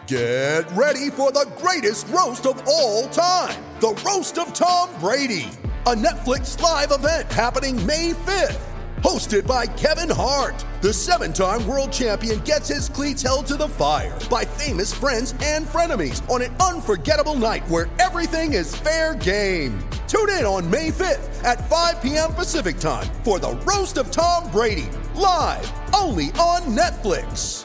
Get ready for the greatest roast of all time, the Roast of Tom Brady, a Netflix live event happening May 5th. Hosted by Kevin Hart, the 7-time world champion gets his cleats held to the fire by famous friends and frenemies on an unforgettable night where everything is fair game. Tune in on May 5th at 5 p.m. Pacific time for the Roast of Tom Brady, live only on Netflix.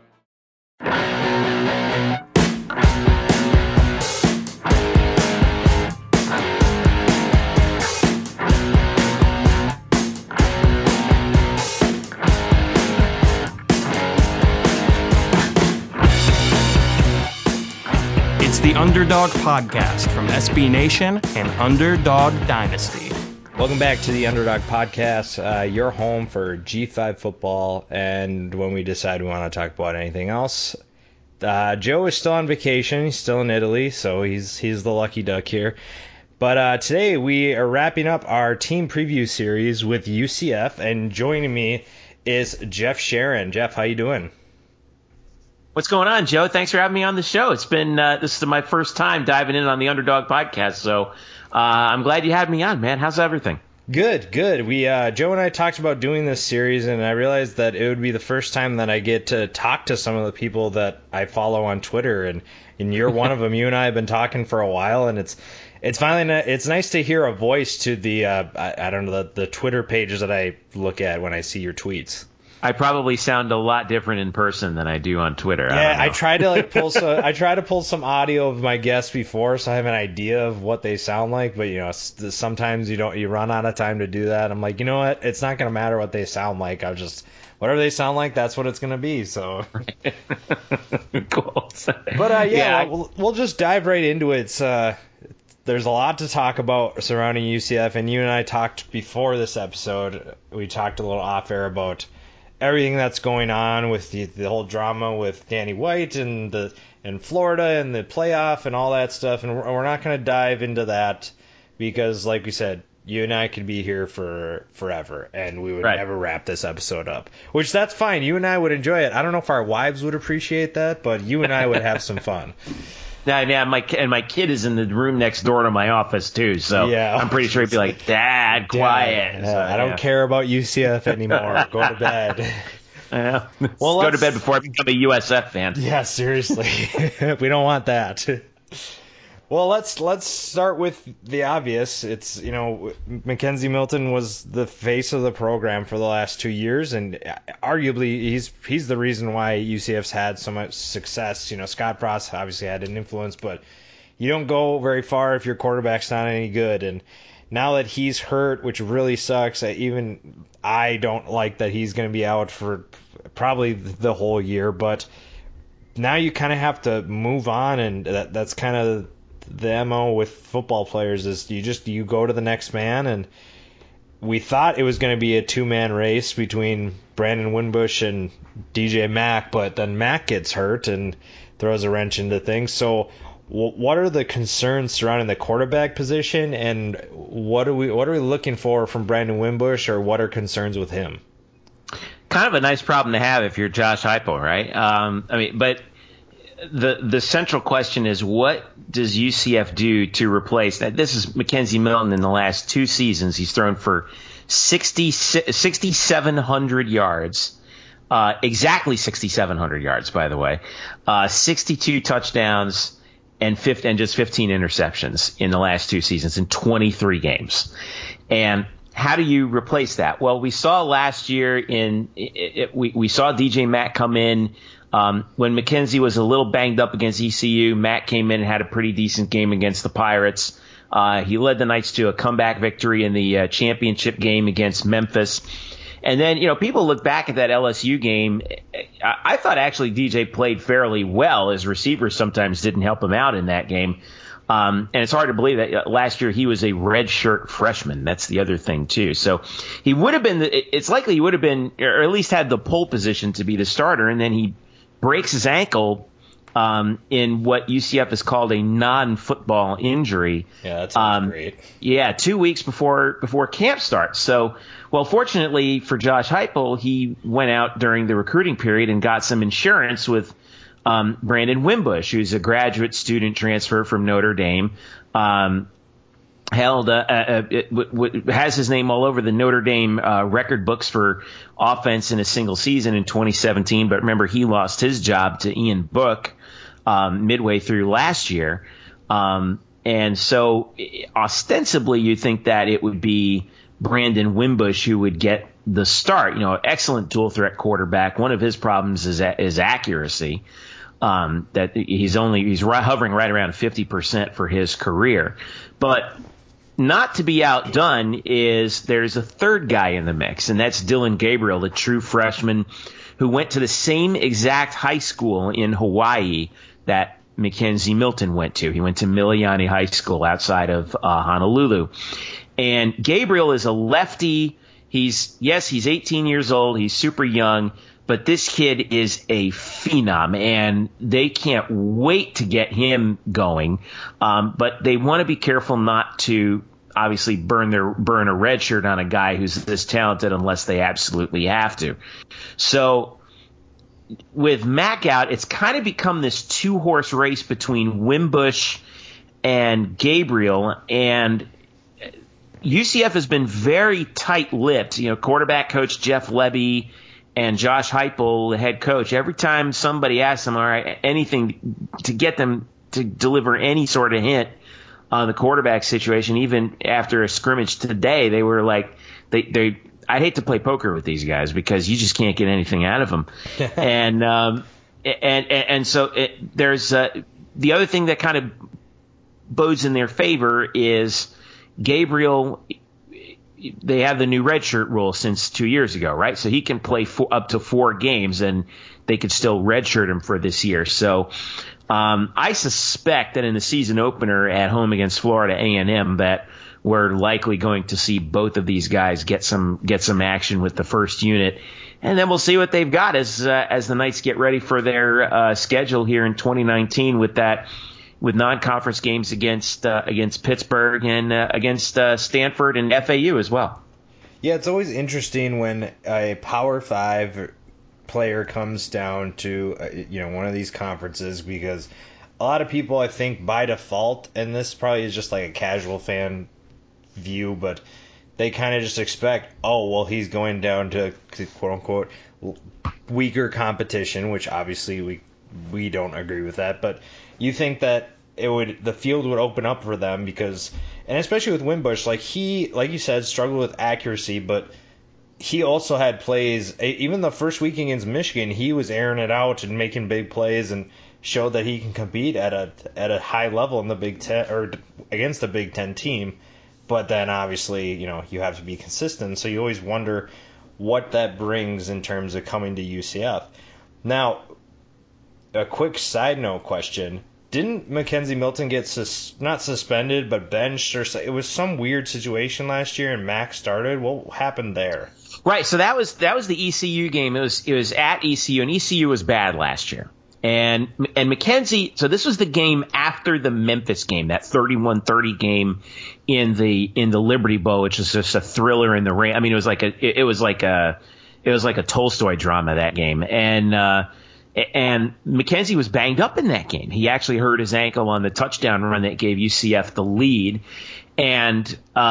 It's the Underdog Podcast from SB Nation and Underdog Dynasty. Welcome back to the Underdog Podcast, your home for G5 football, and when we decide we want to talk about anything else. Joe is still on vacation. He's still in Italy, so he's the lucky duck here. But today we are wrapping up our team preview series with UCF, and joining me is Jeff Sharon. Jeff, how you doing? What's going on, Joe? Thanks for having me on the show. It's been this is my first time diving in on the Underdog Podcast, so I'm glad you had me on, man. How's everything? Good. We Joe and I talked about doing this series, and I realized that it would be the first time that I get to talk to some of the people that I follow on Twitter, and you're one of them. You and I have been talking for a while, and it's finally it's nice to hear a voice to the I don't know the Twitter pages that I look at when I see your tweets. I probably sound a lot different in person than I do on Twitter. Yeah, I tried to pull some audio of my guests before, so I have an idea of what they sound like. But sometimes you run out of time to do that. I'm like, you know what? It's not gonna matter what they sound like. Whatever they sound like, that's what it's gonna be. So cool. But we'll just dive right into it. There's a lot to talk about surrounding UCF, and you and I talked before this episode. We talked a little off air about everything that's going on with the whole drama with Danny White and Florida and the playoff and all that stuff, and we're not going to dive into that because, like we said, you and I could be here for forever, and we would never wrap this episode up. Which, that's fine. You and I would enjoy it. I don't know if our wives would appreciate that, but you and I would have some fun. Yeah, my kid is in the room next door to my office too, so yeah. I'm pretty sure he'd be like, "Dad, quiet." So, I don't care about UCF anymore. Go to bed. Yeah. Well, go to bed before I become a USF fan. Yeah, seriously, we don't want that. Well, let's start with the obvious. It's Mackenzie Milton was the face of the program for the last 2 years, and arguably he's the reason why UCF's had so much success. Scott Frost obviously had an influence, but you don't go very far if your quarterback's not any good. And now that he's hurt, which really sucks, I don't like that he's going to be out for probably the whole year. But now you kind of have to move on, and that's kind of the MO with football players is you go to the next man, and we thought it was going to be a 2-man race between Brandon Wimbush and DJ Mack, but then Mack gets hurt and throws a wrench into things. So what are the concerns surrounding the quarterback position, and what are we looking for from Brandon Wimbush, or what are concerns with him? Kind of a nice problem to have if you're Josh Heupel, right? But the central question is, what does UCF do to replace that? This is Mackenzie Milton in the last 2 seasons. He's thrown for 6,700 yards, exactly 6,700 yards, by the way, 62 touchdowns and just 15 interceptions in the last 2 seasons in 23 games. And how do you replace that? Well, we saw last year we saw DJ Mack come in. When Mackenzie was a little banged up against ECU, Matt came in and had a pretty decent game against the Pirates. He led the Knights to a comeback victory in the championship game against Memphis. And then, people look back at that LSU game. I thought actually DJ played fairly well. His receivers sometimes didn't help him out in that game. And it's hard to believe that last year he was a redshirt freshman. That's the other thing, too. So he would have been – it's likely he would have been – or at least had the pole position to be the starter, and then he breaks his ankle in what UCF has called a non-football injury. Yeah, that sounds great. Yeah, 2 weeks before camp starts. So, well, fortunately for Josh Heupel, he went out during the recruiting period and got some insurance with Brandon Wimbush, who's a graduate student transfer from Notre Dame, has his name all over the Notre Dame record books for offense in a single season in 2017. But remember, he lost his job to Ian Book midway through last year. And so ostensibly you think that it would be Brandon Wimbush who would get the start. Excellent dual threat quarterback. One of his problems is accuracy. That he's hovering right around 50% for his career. But not to be outdone is there's a third guy in the mix, and that's Dillon Gabriel, the true freshman who went to the same exact high school in Hawaii that Mackenzie Milton went to. He went to Miliani High School outside of Honolulu. And Gabriel is a lefty. He's 18 years old. He's super young. But this kid is a phenom, and they can't wait to get him going. But they want to be careful not to obviously burn a red shirt on a guy who's this talented unless they absolutely have to. So with Mack out, it's kind of become this two-horse race between Wimbush and Gabriel, and UCF has been very tight-lipped. Quarterback coach Jeff Lebby and Josh Heupel, the head coach, every time somebody asks them, all right, anything to get them to deliver any sort of hint on the quarterback situation, even after a scrimmage today, they were like, I hate to play poker with these guys because you just can't get anything out of them. and so there's the other thing that kind of bodes in their favor is Gabriel. They have the new redshirt rule since 2 years ago, right? So he can play up to 4 games, and they could still redshirt him for this year. So I suspect that in the season opener at home against Florida A&M that we're likely going to see both of these guys get some action with the first unit, and then we'll see what they've got as the Knights get ready for their schedule here in 2019 with non-conference games against Pittsburgh and against Stanford and FAU as well. Yeah, it's always interesting when a Power 5 player comes down to one of these conferences, because a lot of people, I think, by default, and this probably is just like a casual fan view, but they kind of just expect, oh, well, he's going down to quote-unquote weaker competition, which obviously we don't agree with that, but you think that the field would open up for them because, and especially with Wimbush, like you said, struggled with accuracy, but he also had plays. Even the first week against Michigan, he was airing it out and making big plays and showed that he can compete at a high level in the Big Ten or against the Big Ten team. But then obviously, you have to be consistent, so you always wonder what that brings in terms of coming to UCF. Now, a quick side note question. Didn't Mackenzie Milton get not suspended but benched, or it was some weird situation last year and Mack started? What happened there? Right, so that was the ECU game. It was at ECU, and ECU was bad last year. And Mackenzie, so this was the game after the Memphis game, that 31-30 game in the Liberty Bowl, which was just a thriller in the rain. I mean, it was like a Tolstoy drama, that game. And Mackenzie was banged up in that game. He actually hurt his ankle on the touchdown run that gave UCF the lead. And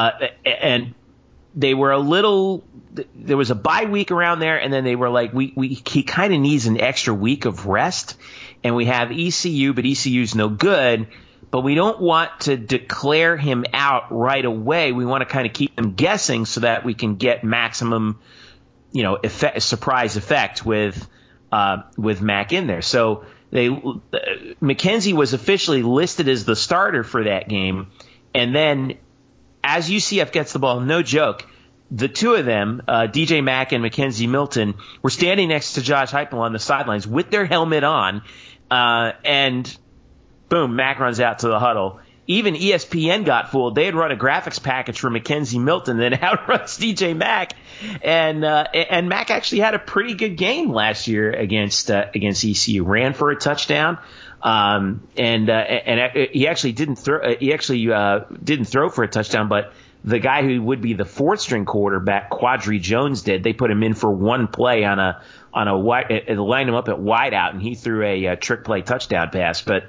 they were there was a bye week around there, and then they were like, he kind of needs an extra week of rest. And we have ECU, but ECU's no good. But we don't want to declare him out right away. We want to kind of keep them guessing so that we can get maximum, surprise effect with Mack in there. So Mackenzie was officially listed as the starter for that game, and then as UCF gets the ball, no joke, the two of them, DJ Mack and Mackenzie Milton, were standing next to Josh Heupel on the sidelines with their helmet on, and boom, Mack runs out to the huddle. Even ESPN got fooled. They had run a graphics package for Mackenzie Milton that outruns DJ Mack, and Mack actually had a pretty good game last year against ECU. Ran for a touchdown, and he actually didn't throw. Didn't throw for a touchdown, but the guy who would be the fourth string quarterback, Quadri Jones, did. They put him in for one play on on a wide, it lined him up at wide out, and he threw a trick play touchdown pass. But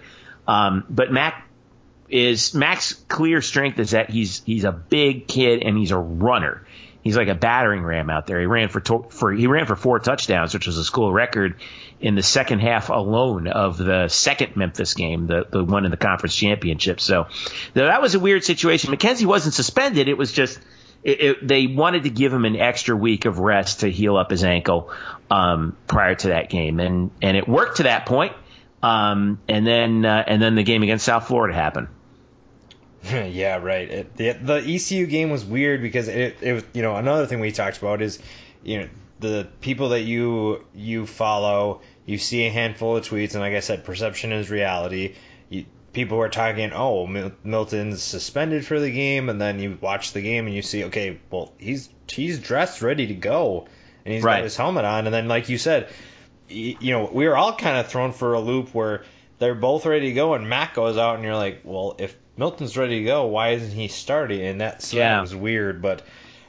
Mac's clear strength is that he's a big kid and he's a runner. He's like a battering ram out there. He ran for 4 touchdowns, which was a school record in the second half alone of the second Memphis game, the one in the conference championship. So that was a weird situation. McKenzie wasn't suspended. It was just they wanted to give him an extra week of rest to heal up his ankle prior to that game, and it worked to that point. And then the game against South Florida happened. Yeah, right. The ECU game was weird because it was, another thing we talked about is, the people that you follow, you see a handful of tweets, and like I said, perception is reality. People were talking, Milton's suspended for the game, and then you watch the game and you see, okay, well, he's dressed, ready to go, and he's got his helmet on, and then like you said, we were all kind of thrown for a loop where they're both ready to go, and Mac goes out, and you're like, well, if Milton's ready to go, why isn't he starting? And that was weird, but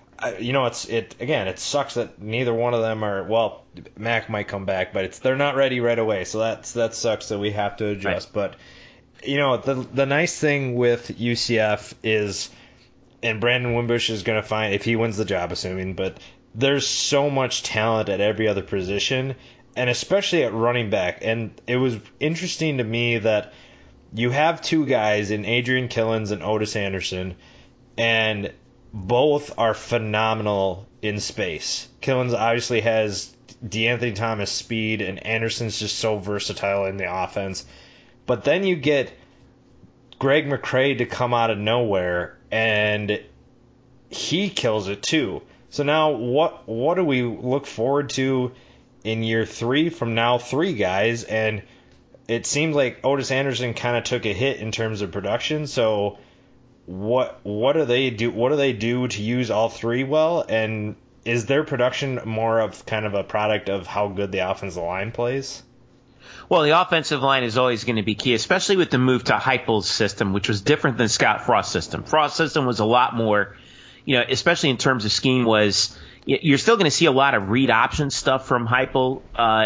it sucks that neither one of them are. Well, Mac might come back, but they're not ready right away, so that sucks that we have to adjust. Right. But the nice thing with UCF is, and Brandon Wimbush is going to find if he wins the job, assuming, but there's so much talent at every other position, and especially at running back. And it was interesting to me that you have two guys in Adrian Killins and Otis Anderson, and both are phenomenal in space. Killins obviously has DeAnthony Thomas speed, and Anderson's just so versatile in the offense. But then you get Greg McCrae to come out of nowhere, and he kills it too. So now what do we look forward to in year 3 from now 3 guys? And it seems like Otis Anderson kind of took a hit in terms of production. So what do they do? What do they do to use all 3 well? And is their production more of kind of a product of how good the offensive line plays? Well, the offensive line is always going to be key, especially with the move to Heupel's system, which was different than Scott Frost's system. Frost's system was a lot more, especially in terms of scheme, you're still going to see a lot of read option stuff from Heupel,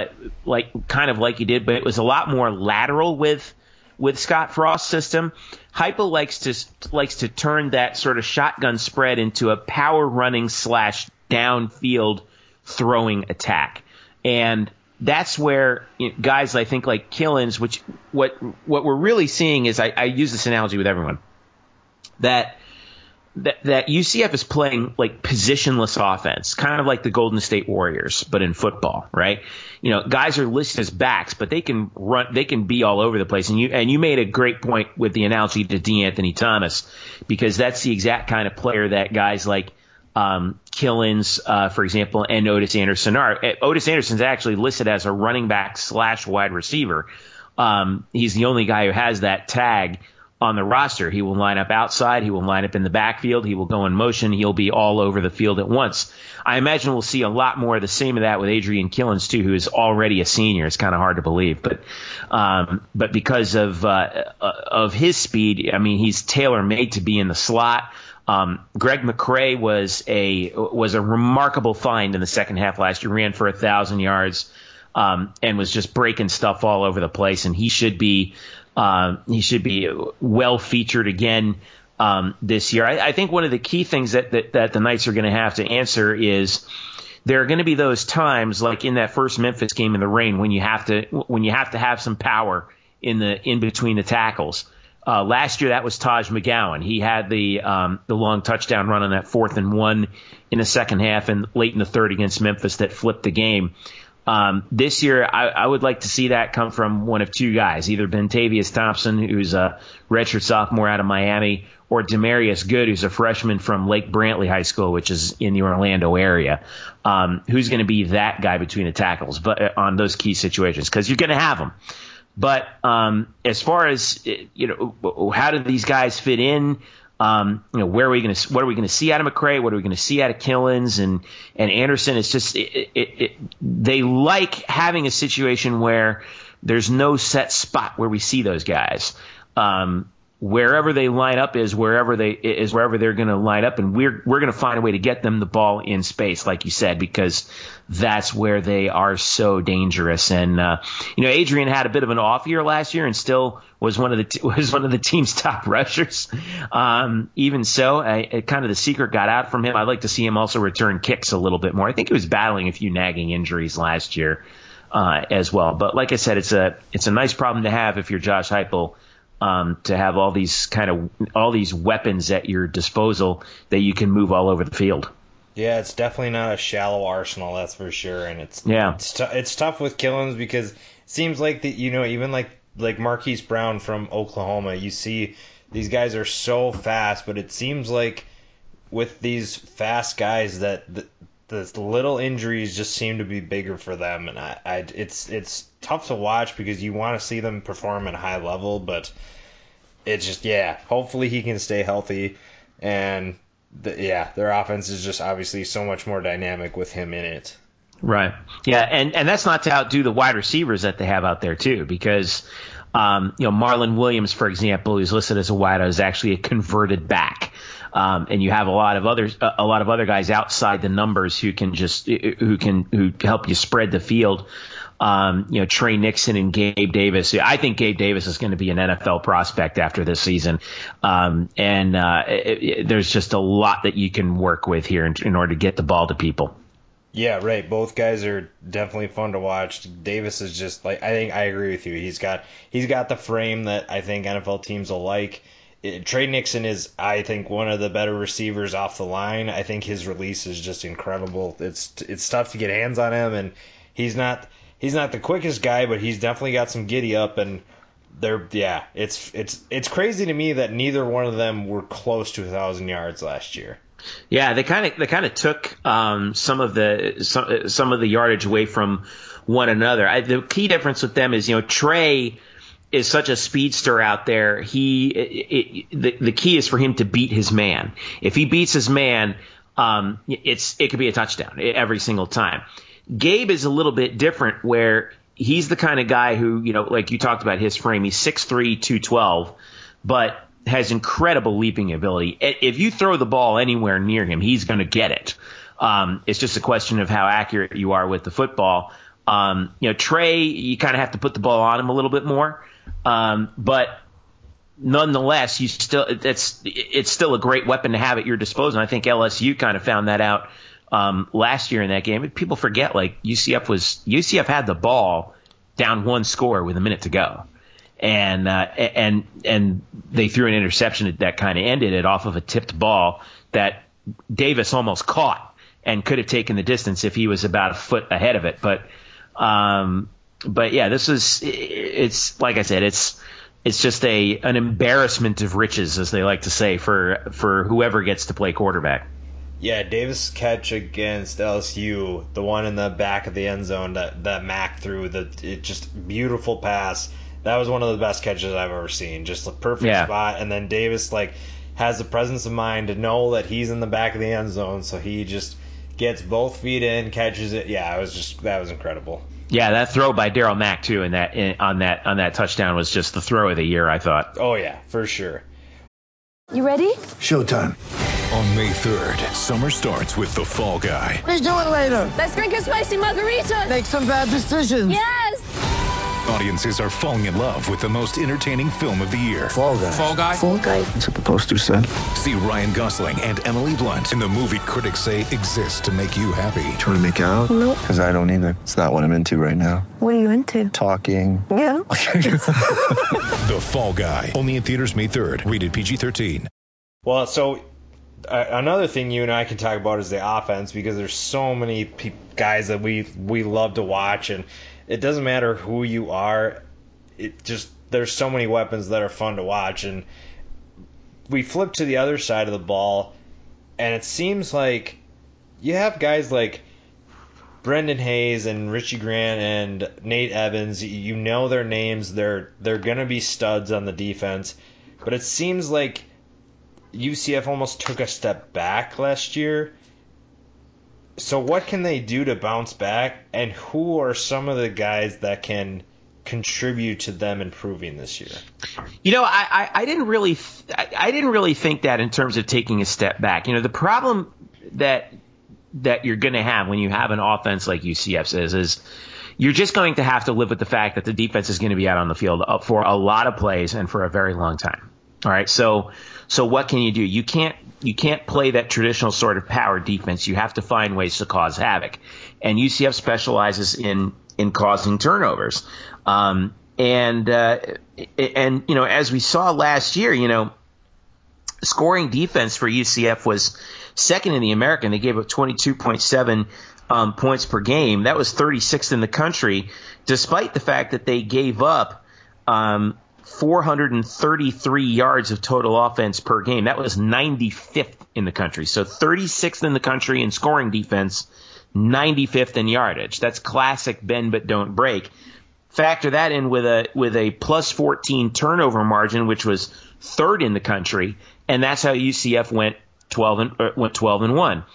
like you did, but it was a lot more lateral with Scott Frost's system. Heupel likes to turn that sort of shotgun spread into a power running / downfield throwing attack, and that's where guys I think like Killins, which what we're really seeing is I use this analogy with everyone that UCF is playing like positionless offense, kind of like the Golden State Warriors, but in football, right? Guys are listed as backs, but they can run, they can be all over the place. And you made a great point with the analogy to DeAnthony Thomas, because that's the exact kind of player that guys like Killins, for example, and Otis Anderson are. Otis Anderson's actually listed as a running back / wide receiver. He's the only guy who has that tag on the roster. He will line up outside. He will line up in the backfield. He will go in motion. He'll be all over the field at once. I imagine we'll see a lot more of the same of that with Adrian Killins too, who is already a senior. It's kind of hard to believe, but because of his speed, I mean, he's tailor-made to be in the slot. Greg McCrae was a remarkable find in the second half last year. Ran for 1,000 yards, and was just breaking stuff all over the place. And he should be well featured again this year. I think one of the key things that the Knights are going to have to answer is there are going to be those times, like in that first Memphis game in the rain, when you have to have some power in between the tackles. Last year, that was Taj McGowan. He had the long touchdown run on that 4th and 1 in the second half and late in the third against Memphis that flipped the game. This year, I would like to see that come from one of 2 guys, either Bentavious Thompson, who's a redshirt sophomore out of Miami, or Demarius Good, who's a freshman from Lake Brantley High School, which is in the Orlando area. Who's going to be that guy between the tackles, but on those key situations, because you're going to have them. But as far as how do these guys fit in? What are we going to see out of McCrae? What are we going to see out of Killins and Anderson? It's just they like having a situation where there's no set spot where we see those guys. wherever they line up is wherever they're going to line up, and we're going to find a way to get them the ball in space, like you said, because that's where they are so dangerous. And Adrian had a bit of an off year last year, and still was one of the team's top rushers. Even so, kind of the secret got out from him. I'd like to see him also return kicks a little bit more. I think he was battling a few nagging injuries last year as well. But like I said, it's a nice problem to have if you're Josh Heupel. To have all these weapons at your disposal that you can move all over the field. Yeah, it's definitely not a shallow arsenal, that's for sure. And it's tough with Killins because it seems like even like Marquise Brown from Oklahoma, you see these guys are so fast, but it seems like with these fast guys that the little injuries just seem to be bigger for them, and it's tough to watch because you want to see them perform at a high level, but it's just hopefully he can stay healthy, and their offense is just obviously so much more dynamic with him in it. Right. Yeah, and that's not to outdo the wide receivers that they have out there too, because Marlon Williams, for example, who's listed as a wideout, is actually a converted back. And you have a lot of other guys outside the numbers who help you spread the field. Trey Nixon and Gabe Davis. I think Gabe Davis is going to be an NFL prospect after this season. There's just a lot that you can work with here in order to get the ball to people. Yeah, right. Both guys are definitely fun to watch. Davis is just I agree with you. He's got the frame that I think NFL teams will like. Trey Nixon is, I think, one of the better receivers off the line. I think his release is just incredible. It's tough to get hands on him, and he's not the quickest guy, but he's definitely got some giddy up, and it's crazy to me that neither one of them were close to 1,000 yards last year. Yeah, they kind of took some of the yardage away from one another. The key difference with them is Trey is such a speedster out there. The key is for him to beat his man. If he beats his man, it could be a touchdown every single time. Gabe is a little bit different, where he's the kind of guy who, like you talked about his frame, he's 6'3", 212, but has incredible leaping ability. If you throw the ball anywhere near him, he's going to get it. It's just a question of how accurate you are with the football. Trey, you kind of have to put the ball on him a little bit more. But nonetheless, it's still a great weapon to have at your disposal. And I think LSU kind of found that out last year in that game. People forget, UCF had the ball down one score with a minute to go, and they threw an interception that kind of ended it off of a tipped ball that Davis almost caught and could have taken the distance if he was about a foot ahead of it. But yeah, it's like I said, it's just an embarrassment of riches, as they like to say, for whoever gets to play quarterback. Yeah, Davis' catch against LSU, the one in the back of the end zone that Mack threw, just beautiful pass. That was one of the best catches I've ever seen. Just the perfect spot, and then Davis has the presence of mind to know that he's in the back of the end zone, so he just gets both feet in, catches it. Yeah, that was incredible. Yeah, that throw by Darryl Mack too, on that touchdown was just the throw of the year, I thought. Oh yeah, for sure. You ready? Showtime. On May 3rd, summer starts with The Fall Guy. Let's do it later. Let's drink a spicy margarita. Make some bad decisions. Yes. Audiences are falling in love with the most entertaining film of the year. Fall Guy. Fall Guy? Fall Guy. That's what the poster said. See Ryan Gosling and Emily Blunt in the movie critics say exists to make you happy. Trying to make it out? Nope. Because I don't either. It's not what I'm into right now. What are you into? Talking. Yeah. The Fall Guy. Only in theaters May 3rd. Rated PG-13. Well, so another thing you and I can talk about is the offense, because there's so many guys that we love to watch, and it doesn't matter who you are. There's so many weapons that are fun to watch, and we flip to the other side of the ball, and it seems like you have guys like Brendan Hayes and Richie Grant and Nate Evans. You know their names. They're gonna be studs on the defense, but it seems like UCF almost took a step back last year. So what can they do to bounce back, and who are some of the guys that can contribute to them improving this year? I didn't really think that in terms of taking a step back. The problem that you're going to have when you have an offense like UCF's is you're just going to have to live with the fact that the defense is going to be out on the field for a lot of plays and for a very long time. All right, so what can you do? You can't play that traditional sort of power defense. You have to find ways to cause havoc, and UCF specializes in causing turnovers. And as we saw last year, scoring defense for UCF was second in the American. They gave up 22.7 points per game. That was 36th in the country, despite the fact that they gave up 433 yards of total offense per game. That was 95th in the country. So 36th in the country in scoring defense, 95th in yardage. That's classic bend but don't break. Factor that in with a plus 14 turnover margin, which was third in the country, and that's how UCF went 12-1.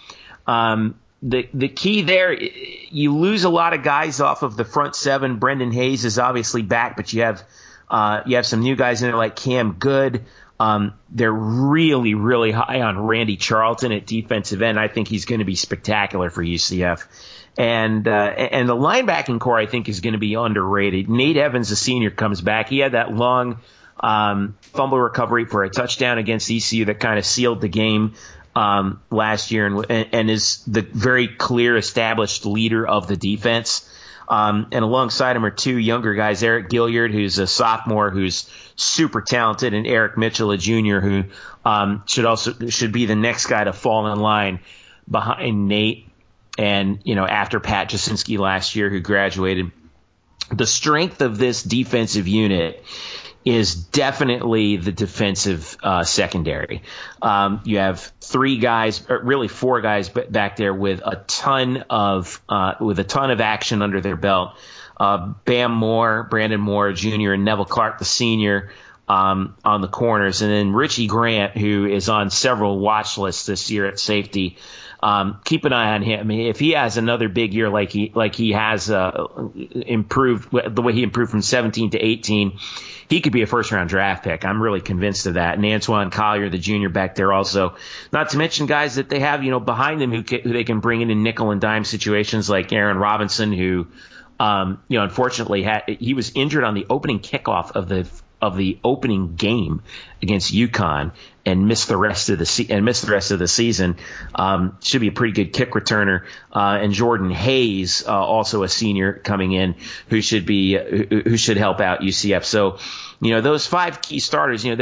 The key there, you lose a lot of guys off of the front seven. Brendan Hayes is obviously back, but you have some new guys in there like Cam Good. They're really, really high on Randy Charlton at defensive end. I think he's going to be spectacular for UCF. And the linebacking core, I think, is going to be underrated. Nate Evans, the senior, comes back. He had that long fumble recovery for a touchdown against ECU that kind of sealed the game last year and is the very clear established leader of the defense. And alongside him are two younger guys, Eric Gilliard, who's a sophomore, who's super talented, and Eric Mitchell, a junior, who should be the next guy to fall in line behind Nate and, after Pat Jasinski last year, who graduated. The strength of this defensive unit is definitely the defensive secondary. You have three guys, or really four guys back there with a ton of action under their belt. Brandon Moore Jr. and Neville Clark the senior on the corners, and then Richie Grant, who is on several watch lists this year at safety. Keep an eye on him. I mean, if he has another big year like he has improved the way he improved from 17 to 18, he could be a first-round draft pick. I'm really convinced of that. And Antoine Collier, the junior back there also. Not to mention guys that they have, behind them who they can bring in nickel and dime situations like Aaron Robinson, who, unfortunately he was injured on the opening kickoff of the opening game against UConn and missed the rest of the season. Should be a pretty good kick returner. And Jordan Hayes, also a senior coming in, who should help out UCF. So, those five key starters, they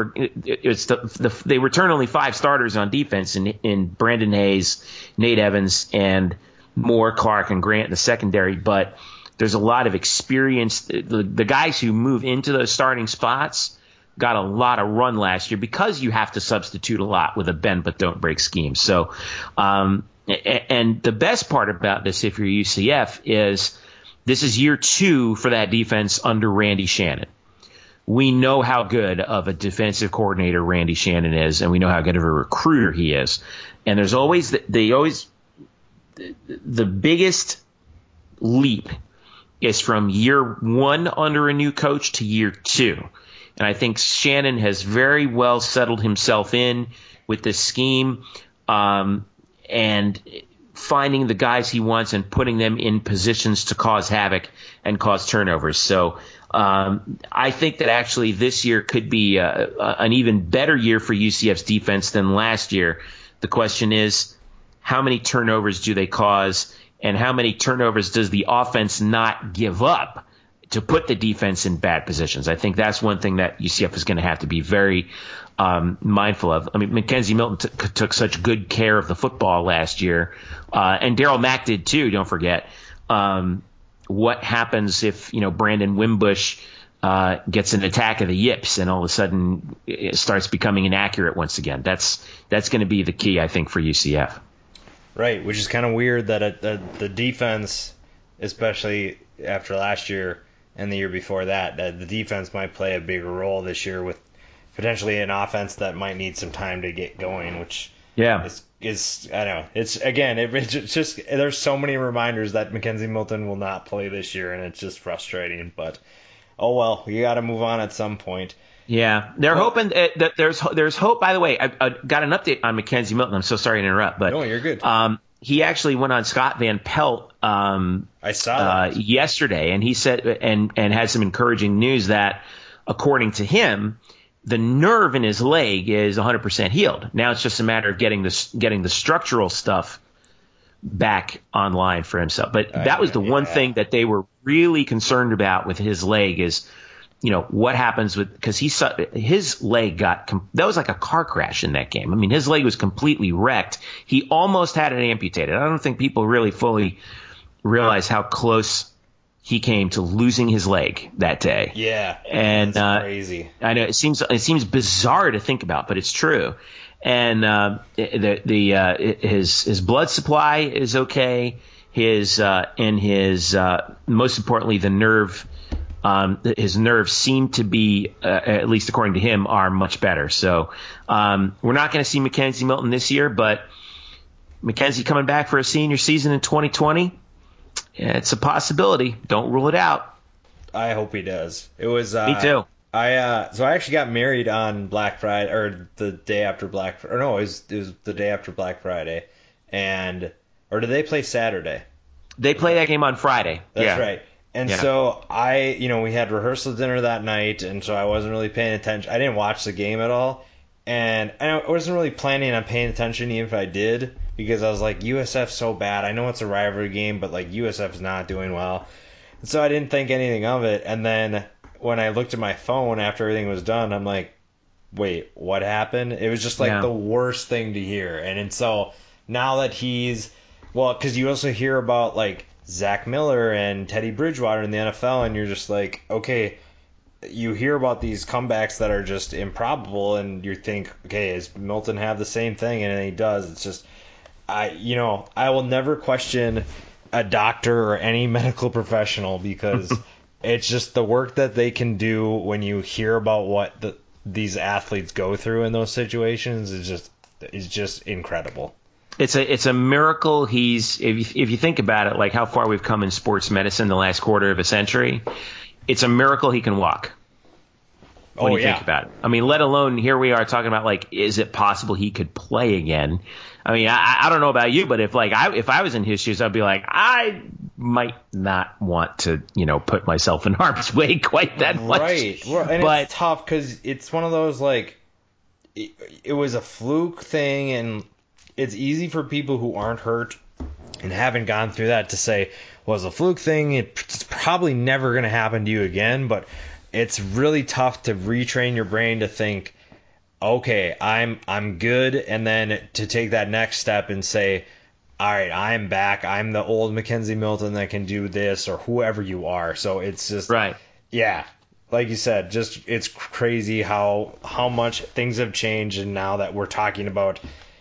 returned only five starters on defense in Brandon Hayes, Nate Evans, and Moore, Clark, and Grant in the secondary. But there's a lot of experience. The guys who move into those starting spots got a lot of run last year because you have to substitute a lot with a bend but don't break scheme. So, and the best part about this, if you're UCF, is this is year two for that defense under Randy Shannon. We know how good of a defensive coordinator Randy Shannon is, and we know how good of a recruiter he is. And there's always the biggest leap is from year one under a new coach to year two. And I think Shannon has very well settled himself in with this scheme and finding the guys he wants and putting them in positions to cause havoc and cause turnovers. So I think that actually this year could be an even better year for UCF's defense than last year. The question is, how many turnovers do they cause, and how many turnovers does the offense not give up to put the defense in bad positions? I think that's one thing that UCF is going to have to be very mindful of. I mean, Mackenzie Milton took such good care of the football last year, and Darryl Mack did too, don't forget. What happens if, Brandon Wimbush gets an attack of the yips and all of a sudden it starts becoming inaccurate once again? That's going to be the key, I think, for UCF. Right, which is kind of weird that the defense, especially after last year and the year before that the defense might play a bigger role this year with potentially an offense that might need some time to get going, which Yeah. Is I don't know. It's just there's so many reminders that McKenzie Milton will not play this year, and it's just frustrating. But oh well, you got to move on at some point. Yeah, they're hoping that there's hope. By the way, I got an update on McKenzie Milton. I'm so sorry to interrupt, but no, you're good. He actually went on Scott Van Pelt. I saw that yesterday, and he said and had some encouraging news that, according to him, the nerve in his leg is 100% healed. Now it's just a matter of getting the structural stuff back online for himself. But that was the one thing that they were really concerned about with his leg is, what happens because his leg that was like a car crash in that game. I mean, his leg was completely wrecked. He almost had it amputated. I don't think people really fully realize how close he came to losing his leg that day. Yeah, and that's crazy. I know it seems bizarre to think about, but it's true. And his blood supply is okay. His most importantly, the nerve. His nerves seem to be, at least according to him, are much better. So we're not going to see McKenzie Milton this year, but McKenzie coming back for a senior season in 2020. It's a possibility. Don't rule it out. I hope he does. It was me too. So I actually got married on Black Friday, or the day after Black Friday. Or no, it was the day after Black Friday, or did they play Saturday? They play that game on Friday. That's right. And so we had rehearsal dinner that night, and so I wasn't really paying attention. I didn't watch the game at all, and I wasn't really planning on paying attention even if I did. Because I was like, USF's so bad. I know it's a rivalry game, but like USF's not doing well. And so I didn't think anything of it. And then when I looked at my phone after everything was done, I'm like, wait, what happened? It was just like the worst thing to hear. And so now that because you also hear about like Zach Miller and Teddy Bridgewater in the NFL, and you're just like, okay, you hear about these comebacks that are just improbable, and you think, okay, does Milton have the same thing? And he does. It's just... I will never question a doctor or any medical professional because it's just the work that they can do when you hear about what these athletes go through in those situations is just incredible. It's a miracle. If you think about it, like how far we've come in sports medicine the last quarter of a century, it's a miracle he can walk. When you think about it. I mean, let alone here we are talking about like, is it possible he could play again? I mean, I don't know about you, but if I was in his shoes, I'd be like, I might not want to, put myself in harm's way quite that much. Right. And it's tough because it's one of those like, it was a fluke thing, and it's easy for people who aren't hurt and haven't gone through that to say, well, it's a fluke thing. It's probably never going to happen to you again, but it's really tough to retrain your brain to think, okay, I'm good, and then to take that next step and say, all right, I'm back. I'm the old McKenzie Milton that can do this, or whoever you are. So it's just right. Yeah, like you said, just it's crazy how much things have changed, and now that we're talking about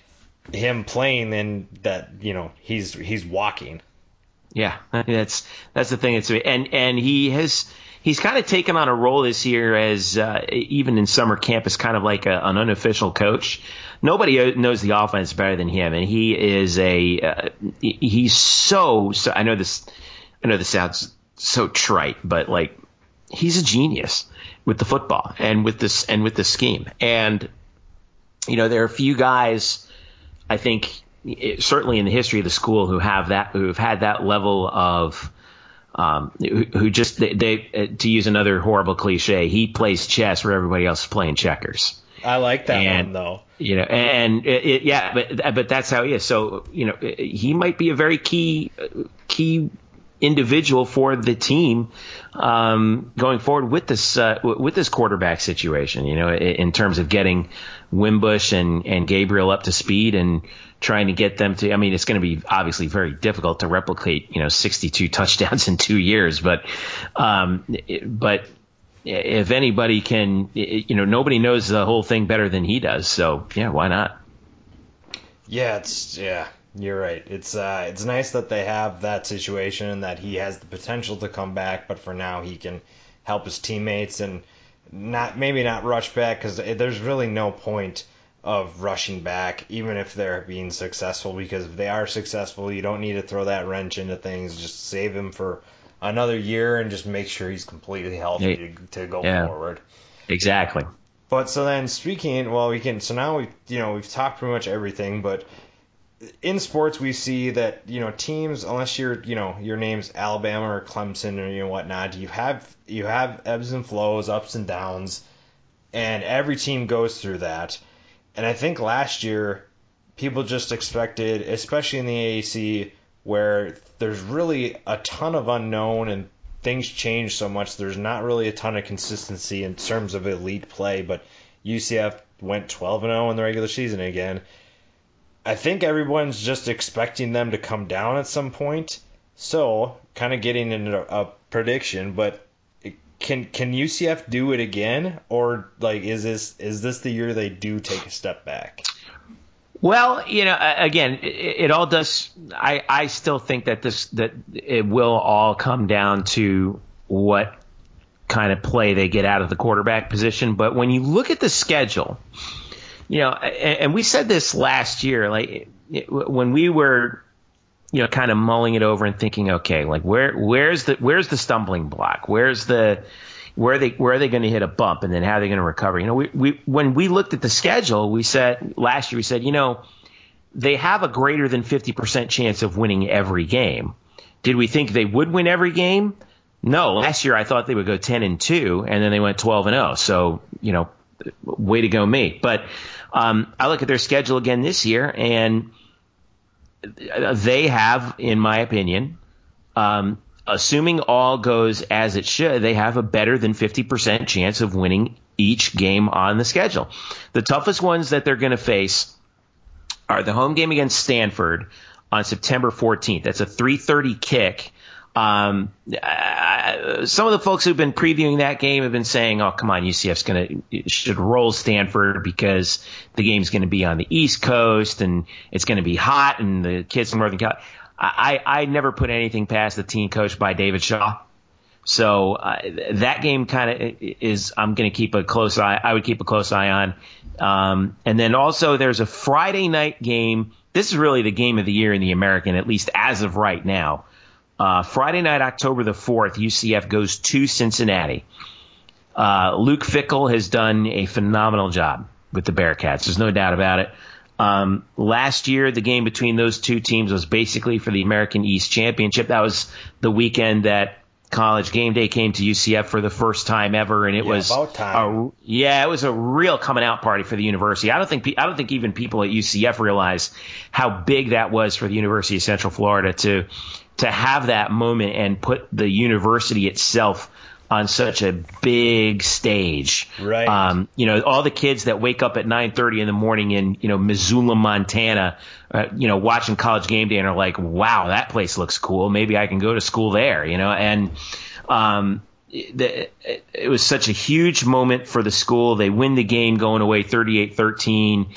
him playing, and that he's walking. Yeah, that's the thing. And he's kind of taken on a role this year as even in summer camp as kind of like an unofficial coach. Nobody knows the offense better than him, and he is he's so I know this sounds so trite, but like he's a genius with the football and with the scheme. And there are a few guys, I think, certainly in the history of the school who've had that level of who just they to use another horrible cliche, he plays chess where everybody else is playing checkers. I like that one though. But that's how he is. So he might be a very key individual for the team going forward with this quarterback situation. In terms of getting Wimbush and Gabriel up to speed and trying to get them to. I mean, it's going to be obviously very difficult to replicate 62 touchdowns in 2 years, but if anybody can, nobody knows the whole thing better than he does. So yeah, why not? Yeah, you're right. It's nice that they have that situation and that he has the potential to come back, but for now he can help his teammates and maybe not rush back, because there's really no point of rushing back, even if they're being successful, because if they are successful, you don't need to throw that wrench into things. Just save him for another year and just make sure he's completely healthy to go forward. Exactly. But so then so now we've talked pretty much everything, but in sports we see that, teams, unless your name's Alabama or Clemson or whatnot, you have ebbs and flows, ups and downs, and every team goes through that. And I think last year people just expected, especially in the AAC, where there's really a ton of unknown and things change so much, there's not really a ton of consistency in terms of elite play, but UCF went 12-0 in the regular season again. I think everyone's just expecting them to come down at some point. So, kind of getting into a prediction, but can UCF do it again, or is this the year they do take a step back? Well, again, it all does. I still think that it will all come down to what kind of play they get out of the quarterback position. But when you look at the schedule, and we said this last year, when we were, kind of mulling it over and thinking, okay, where's the stumbling block? Where are they going to hit a bump, and then how are they going to recover? When we looked at the schedule, last year, they have a greater than 50% chance of winning every game. Did we think they would win every game? No. Last year I thought they would go 10-2, and then they went 12-0. So, way to go me. But I look at their schedule again this year, and they have, in my opinion, assuming all goes as it should, they have a better than 50% chance of winning each game on the schedule. The toughest ones that they're going to face are the home game against Stanford on September 14th. That's a 3:30 kick. Some of the folks who've been previewing that game have been saying, "Oh, come on, UCF's should roll Stanford because the game's going to be on the East Coast and it's going to be hot, and the kids from Northern California." I never put anything past the team coached by David Shaw. So that game kind of is, I'm going to keep a close eye. I would keep a close eye on. And then also there's a Friday night game. This is really the game of the year in the American, at least as of right now. Friday night, October the 4th, UCF goes to Cincinnati. Luke Fickell has done a phenomenal job with the Bearcats. There's no doubt about it. Last year, the game between those two teams was basically for the American East Championship. That was the weekend that College Game Day came to UCF for the first time ever, and it was about time. It was a real coming out party for the university. I don't think even people at UCF realize how big that was for the University of Central Florida to have that moment and put the university itself on such a big stage. Right. All the kids that wake up at 9:30 in the morning in, Missoula, Montana, watching College Game Day and are like, wow, that place looks cool. Maybe I can go to school there, and it was such a huge moment for the school. They win the game going away 38-13.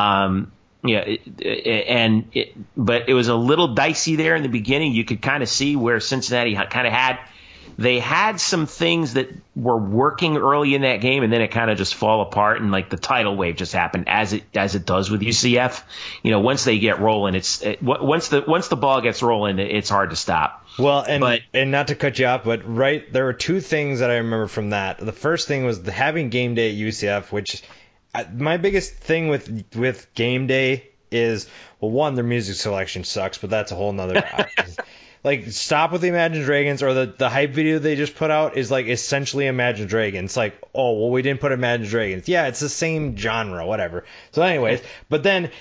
But it was a little dicey there in the beginning. You could kind of see where Cincinnati kind of had some things that were working early in that game, and then it kind of just fall apart, and the tidal wave just happened as it does with UCF. Once they get rolling, once the ball gets rolling, it's hard to stop. Well, and not to cut you off, but there were two things that I remember from that. The first thing was having game day at UCF, which my biggest thing with game day is, well, one, their music selection sucks, but that's a whole nother. Stop with the Imagine Dragons, or the hype video they just put out is essentially Imagine Dragons. Oh, well, we didn't put Imagine Dragons. Yeah, it's the same genre, whatever. So anyways, but then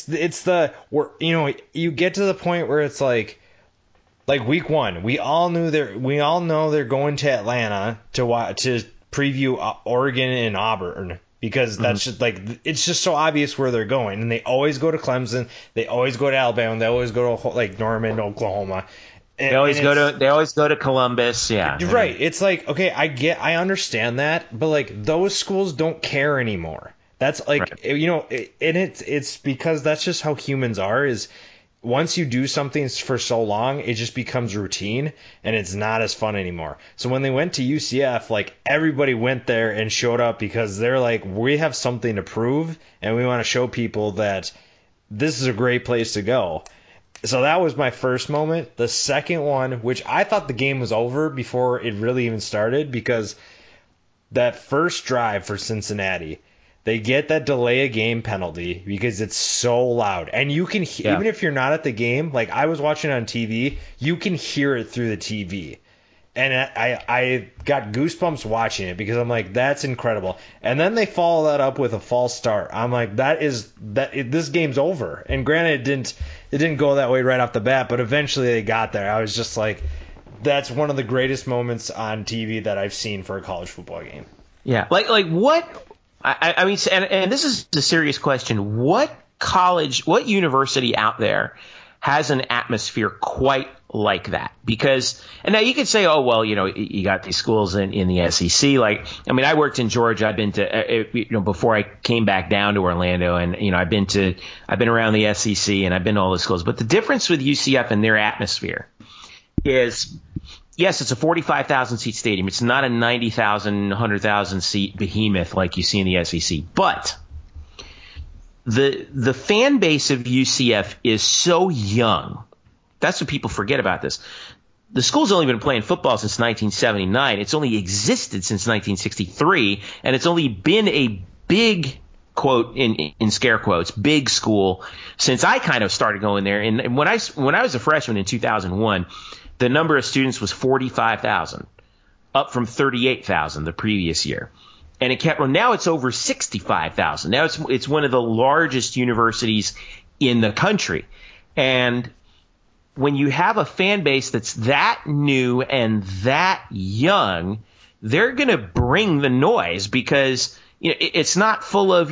you get to the point where it's like week one, we all know they're going to Atlanta to preview Oregon and Auburn. Because that's just it's just so obvious where they're going, and they always go to Clemson, they always go to Alabama, they always go to Norman, Oklahoma. They always go to Columbus, yeah. Right. It's okay, I understand that, but those schools don't care anymore. That's right. And it's because that's just how humans are. Is once you do something for so long, it just becomes routine and it's not as fun anymore. So when they went to UCF, like everybody went there and showed up because they're like, we have something to prove and we want to show people that this is a great place to go. So that was my first moment. The second one, which I thought the game was over before it really even started, because that first drive for Cincinnati, they get that delay a game penalty because it's so loud. And you can, even if you're not at the game, like I was watching on TV, you can hear it through the TV. And I got goosebumps watching it because I'm like, that's incredible. And then they follow that up with a false start. I'm like, this game's over. And granted, it didn't go that way right off the bat, but eventually they got there. I was just like, that's one of the greatest moments on TV that I've seen for a college football game. Yeah, like what? I mean, and this is a serious question. What college, what university out there has an atmosphere quite like that? Because, and now you could say, oh, well, you got these schools in the SEC. Like, I mean, I worked in Georgia. I've been to, before I came back down to Orlando, and, I've been around the SEC and I've been to all the schools. But the difference with UCF and their atmosphere is, yes, it's a 45,000 seat stadium. It's not a 90,000, 100,000 seat behemoth like you see in the SEC. But the fan base of UCF is so young. That's what people forget about this. The school's only been playing football since 1979. It's only existed since 1963, and it's only been a big, quote, in scare quotes, big school since I kind of started going there. And when I was a freshman in 2001, the number of students was 45,000, up from 38,000 the previous year. And it kept, now it's over 65,000. Now it's one of the largest universities in the country. And when you have a fan base that's that new and that young, they're going to bring the noise because it's not full of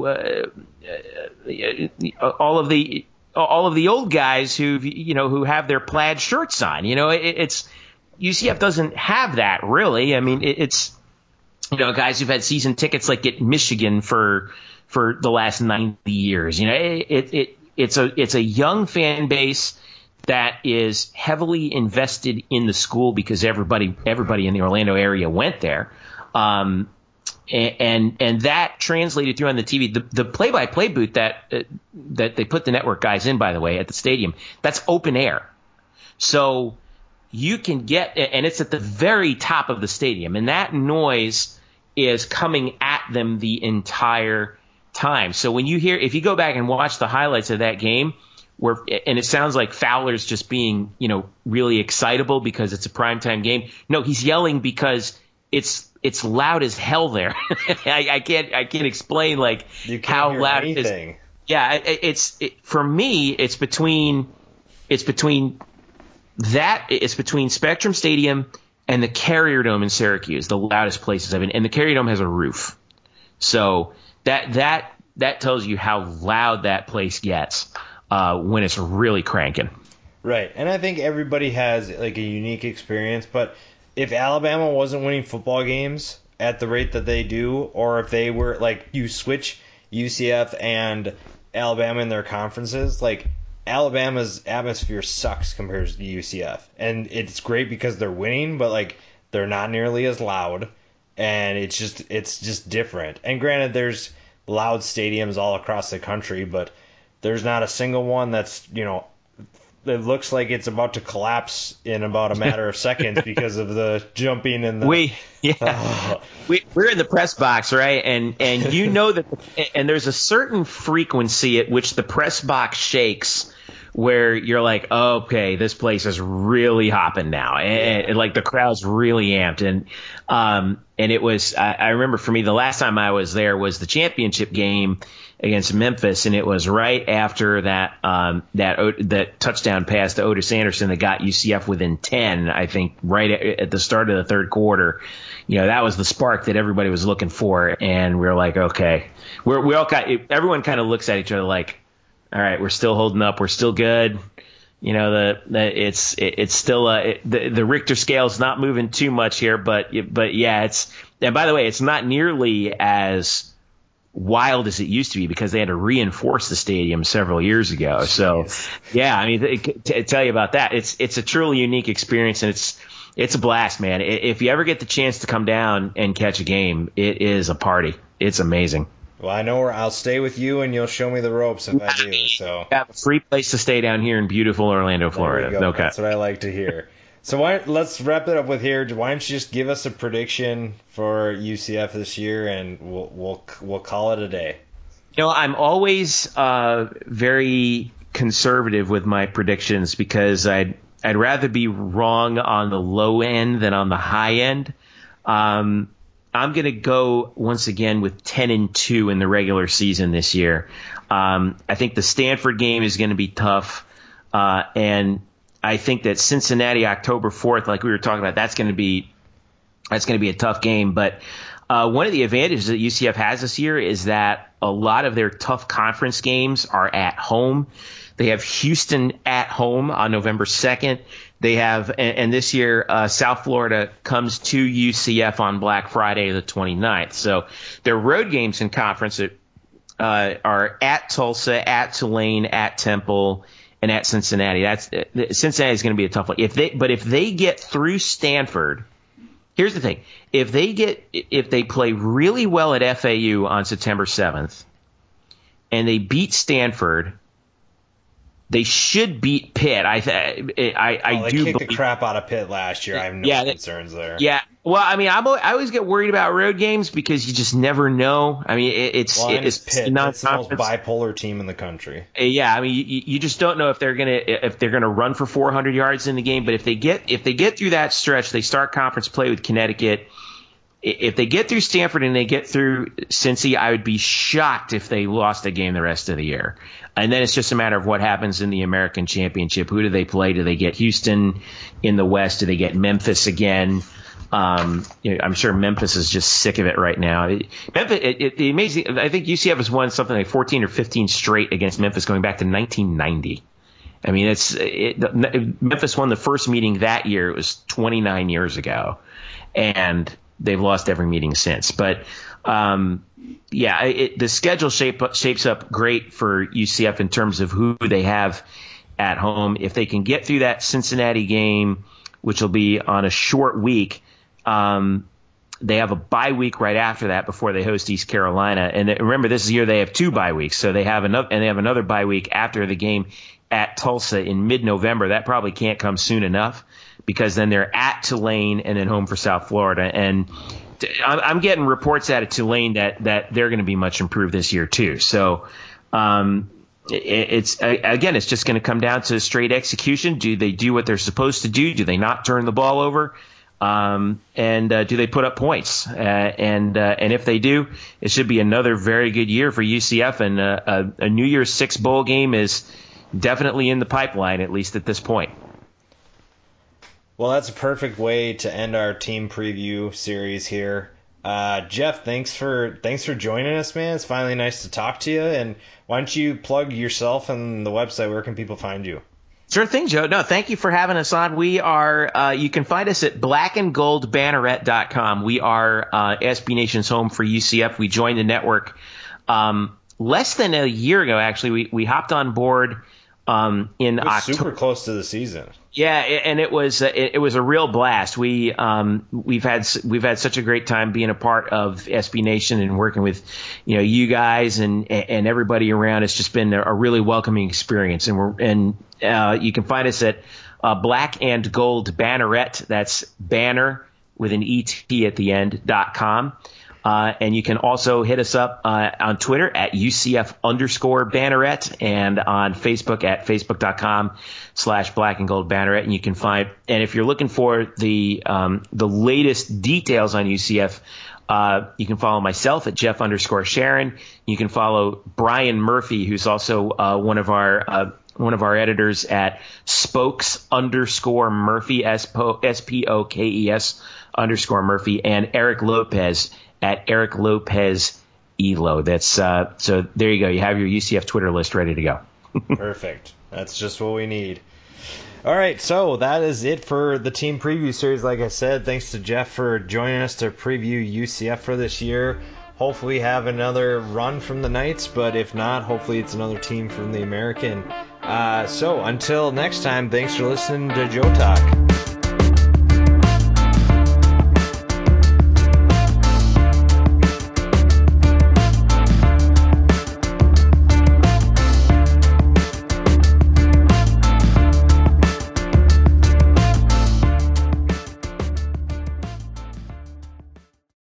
all of the old guys who have their plaid shirts on. It's UCF doesn't have that really. I mean, it's guys who've had season tickets like at Michigan for the last 90 years. It's a young fan base that is heavily invested in the school because everybody in the Orlando area went there. And that translated through on the TV. The play-by-play booth that they put the network guys in, by the way, at the stadium, that's open air. So you can get – and it's at the very top of the stadium. And that noise is coming at them the entire time. So when you hear – if you go back and watch the highlights of that game – and it sounds like Fowler's just being, really excitable because it's a primetime game. No, he's yelling because it's loud as hell there. I can't explain how loud it is. Yeah, for me, it's between Spectrum Stadium and the Carrier Dome in Syracuse, the loudest places I've been. And the Carrier Dome has a roof, so that tells you how loud that place gets. When it's really cranking. Right. And I think everybody has a unique experience, but if Alabama wasn't winning football games at the rate that they do, or if they were you switch UCF and Alabama in their conferences, Alabama's atmosphere sucks compared to UCF. And it's great because they're winning, but they're not nearly as loud, and it's just different. And granted, there's loud stadiums all across the country, but there's not a single one that's, it looks like it's about to collapse in about a matter of seconds because of the jumping and the... We're in the press box, right? And and there's a certain frequency at which the press box shakes where you're like, oh, okay, this place is really hopping now. And the crowd's really amped. And it was, I remember for me, the last time I was there was the championship game against Memphis, and it was right after that touchdown pass to Otis Anderson that got UCF within 10, I think, right at the start of the third quarter. That was the spark that everybody was looking for, and we were like, okay, everyone kind of looks at each other like, all right, we're still holding up, we're still good. It's still the Richter scale is not moving too much here, but yeah, and by the way, it's not nearly as wild as it used to be because they had to reinforce the stadium several years ago. So, yeah, I mean, to tell you about that, it's a truly unique experience, and it's a blast, man. If you ever get the chance to come down and catch a game, it is a party. It's amazing. Well, I know where I'll stay with you, and you'll show me the ropes if I do. So I have a free place to stay down here in beautiful Orlando, Florida. There we go. Okay. That's what I like to hear. So let's wrap it up with here. Why don't you just give us a prediction for UCF this year, and we'll call it a day. You know, I'm always very conservative with my predictions because I'd rather be wrong on the low end than on the high end. I'm going to go once again with 10-2 in the regular season this year. I think the Stanford game is going to be tough, and I think that Cincinnati October 4th, like we were talking about, that's going to be a tough game. But one of the advantages that UCF has this year is that a lot of their tough conference games are at home. They have Houston at home on November 2nd. They have, and this year, South Florida comes to UCF on Black Friday, the 29th. So their road games in conference are at Tulsa, at Tulane, at Temple, and at Cincinnati. Cincinnati is going to be a tough one. If they get through Stanford, here's the thing: if they play really well at FAU on September 7th, and they beat Stanford, they should beat Pitt. They kicked the crap out of Pitt last year. I have no concerns there. Yeah. Well, I mean, I always get worried about road games because you just never know. I mean, it's Pitt. It's the most non-conference bipolar team in the country. Yeah, I mean, you just don't know if they're gonna run for 400 yards in the game. But if they get through that stretch, they start conference play with Connecticut. If they get through Stanford and they get through Cincy, I would be shocked if they lost a game the rest of the year. And then it's just a matter of what happens in the American Championship. Who do they play? Do they get Houston in the West? Do they get Memphis again? I'm sure Memphis is just sick of it right now. Memphis, the amazing. I think UCF has won something like 14 or 15 straight against Memphis going back to 1990. I mean, Memphis won the first meeting that year. It was 29 years ago, and they've lost every meeting since. But the schedule shapes up great for UCF in terms of who they have at home. If they can get through that Cincinnati game, which will be on a short week, they have a bye week right after that before they host East Carolina. And remember, this year they have 2 bye weeks, so they have another bye week after the game at Tulsa in mid-November. That probably can't come soon enough because then they're at Tulane and then home for South Florida. And I'm getting reports out of Tulane that they're going to be much improved this year too. So it's just going to come down to straight execution. Do they do what they're supposed to do? Do they not turn the ball over? And do they put up points? And if they do, it should be another very good year for UCF. And a New Year's Six bowl game is definitely in the pipeline, at least at this point. Well, that's a perfect way to end our team preview series here. Jeff, thanks for joining us, man. It's finally nice to talk to you. And why don't you plug yourself and the website? Where can people find you? Sure thing, Joe. No, thank you for having us on. We are, you can find us at blackandgoldbanneret.com. We are SB Nation's home for UCF. We joined the network less than a year ago, actually. We hopped on board in October. Super close to the season. Yeah, and it was a real blast. We've had such a great time being a part of SB Nation and working with you guys and everybody around. It's just been a really welcoming experience. And you can find us at Black and Gold Banneret. That's banner with an ET at the end.com. And you can also hit us up on Twitter at UCF_Banneret and on Facebook at Facebook.com/Black and Gold Banneret. And you can find, and if you're looking for the latest details on UCF, you can follow myself at Jeff_Sharon. You can follow Brian Murphy, who's also one of our editors at Spokes_Murphy, SPOKES_Murphy, and Eric Lopez at Eric Lopez Elo. That's so there you go. You have your UCF Twitter list ready to go. Perfect. That's just what we need. All right, so that is it for the team preview series. Like I said, thanks to Jeff for joining us to preview UCF for this year. hopefully have another run from the Knights, but if not, hopefully it's another team from the American. So until next time, thanks for listening to Joe Talk.